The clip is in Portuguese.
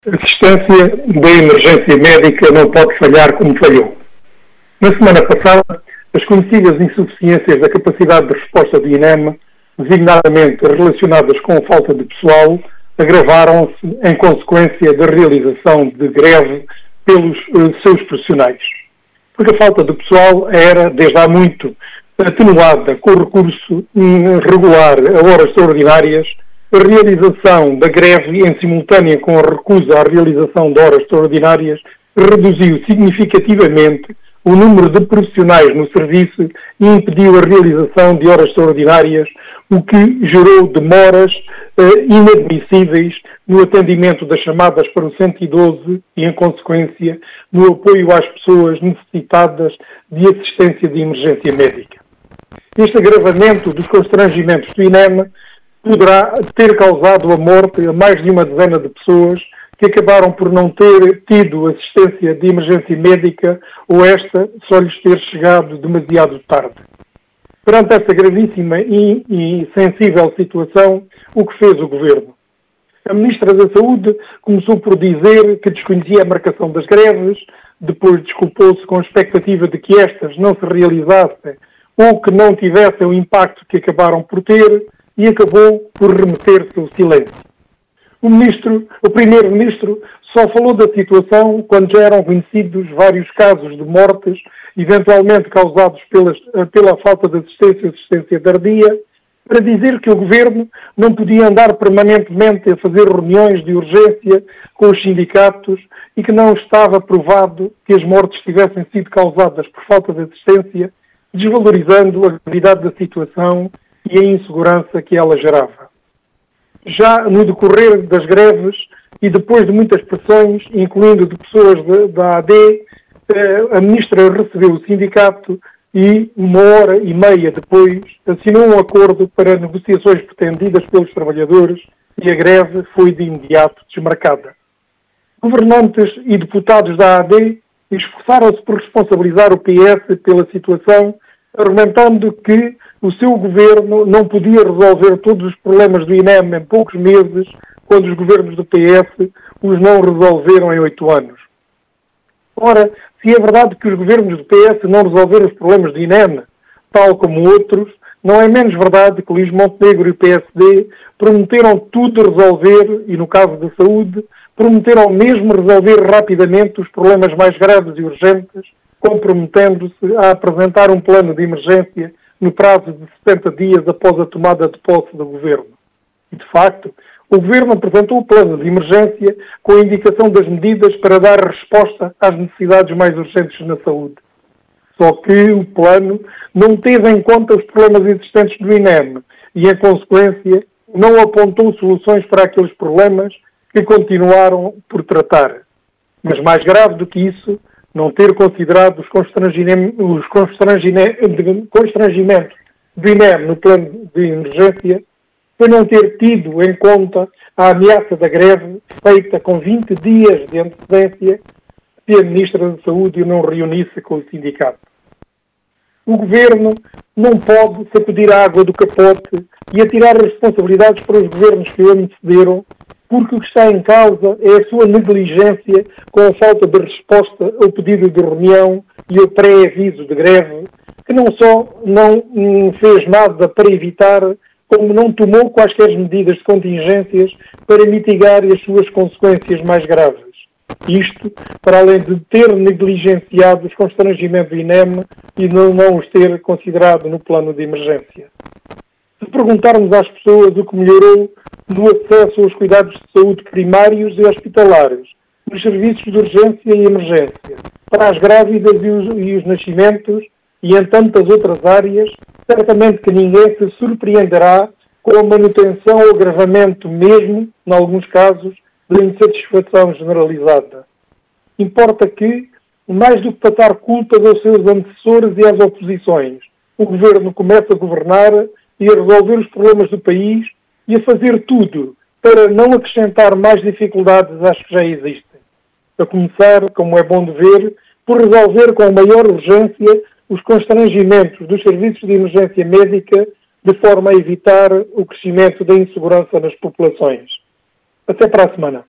A assistência da emergência médica não pode falhar como falhou. Na semana passada, as conhecidas insuficiências da capacidade de resposta do INEM, designadamente relacionadas com a falta de pessoal, agravaram-se em consequência da realização de greve pelos seus profissionais. Porque a falta de pessoal era, desde há muito, atenuada com o recurso regular a horas extraordinárias. A realização da greve, em simultânea com a recusa à realização de horas extraordinárias, reduziu significativamente o número de profissionais no serviço e impediu a realização de horas extraordinárias, o que gerou demoras inadmissíveis no atendimento das chamadas para o 112 e, em consequência, no apoio às pessoas necessitadas de assistência de emergência médica. Este agravamento dos constrangimentos do INEM poderá ter causado a morte a mais de uma dezena de pessoas que acabaram por não ter tido assistência de emergência médica ou esta só lhes ter chegado demasiado tarde. Perante esta gravíssima e sensível situação, o que fez o Governo? A Ministra da Saúde começou por dizer que desconhecia a marcação das greves, depois desculpou-se com a expectativa de que estas não se realizassem ou que não tivessem o impacto que acabaram por ter, e acabou por remeter-se ao silêncio. O Primeiro-Ministro só falou da situação quando já eram conhecidos vários casos de mortes, eventualmente causados pela falta de assistência tardia, para dizer que o Governo não podia andar permanentemente a fazer reuniões de urgência com os sindicatos e que não estava provado que as mortes tivessem sido causadas por falta de assistência, desvalorizando a gravidade da situação e a insegurança que ela gerava. Já no decorrer das greves e depois de muitas pressões, incluindo de pessoas da AD, a Ministra recebeu o sindicato e, 1h30 depois, assinou um acordo para negociações pretendidas pelos trabalhadores e a greve foi de imediato desmarcada. Governantes e deputados da AD esforçaram-se por responsabilizar o PS pela situação, argumentando que o seu governo não podia resolver todos os problemas do INEM em poucos meses, quando os governos do PS os não resolveram em 8 anos. Ora, se é verdade que os governos do PS não resolveram os problemas do INEM, tal como outros, não é menos verdade que Luís Montenegro e o PSD prometeram tudo resolver, e no caso da saúde, prometeram mesmo resolver rapidamente os problemas mais graves e urgentes, comprometendo-se a apresentar um plano de emergência no prazo de 70 dias após a tomada de posse do Governo. E, de facto, o Governo apresentou o plano de emergência com a indicação das medidas para dar resposta às necessidades mais urgentes na saúde. Só que o plano não teve em conta os problemas existentes do INEM e, em consequência, não apontou soluções para aqueles problemas que continuaram por tratar. Mas mais grave do que isso, não ter considerado os constrangimentos do INEM no plano de emergência, foi não ter tido em conta a ameaça da greve feita com 20 dias de antecedência se a Ministra da Saúde não reunisse com o sindicato. O Governo não pode sacudir a água do capote e atirar as responsabilidades para os governos que o antecederam, porque o que está em causa é a sua negligência com a falta de resposta ao pedido de reunião e ao pré-aviso de greve, que não só não fez nada para evitar, como não tomou quaisquer medidas de contingências para mitigar as suas consequências mais graves. Isto, para além de ter negligenciado os constrangimentos do INEM e não os ter considerado no plano de emergência. Se perguntarmos às pessoas o que melhorou no acesso aos cuidados de saúde primários e hospitalares, nos serviços de urgência e emergência, para as grávidas e os nascimentos e em tantas outras áreas, certamente que ninguém se surpreenderá com a manutenção ou agravamento mesmo, em alguns casos, da insatisfação generalizada. Importa que, mais do que passar culpas aos seus antecessores e às oposições, o Governo comece a governar e a resolver os problemas do país e a fazer tudo para não acrescentar mais dificuldades às que já existem. A começar, como é bom de ver, por resolver com maior urgência os constrangimentos dos serviços de emergência médica de forma a evitar o crescimento da insegurança nas populações. Até para a semana.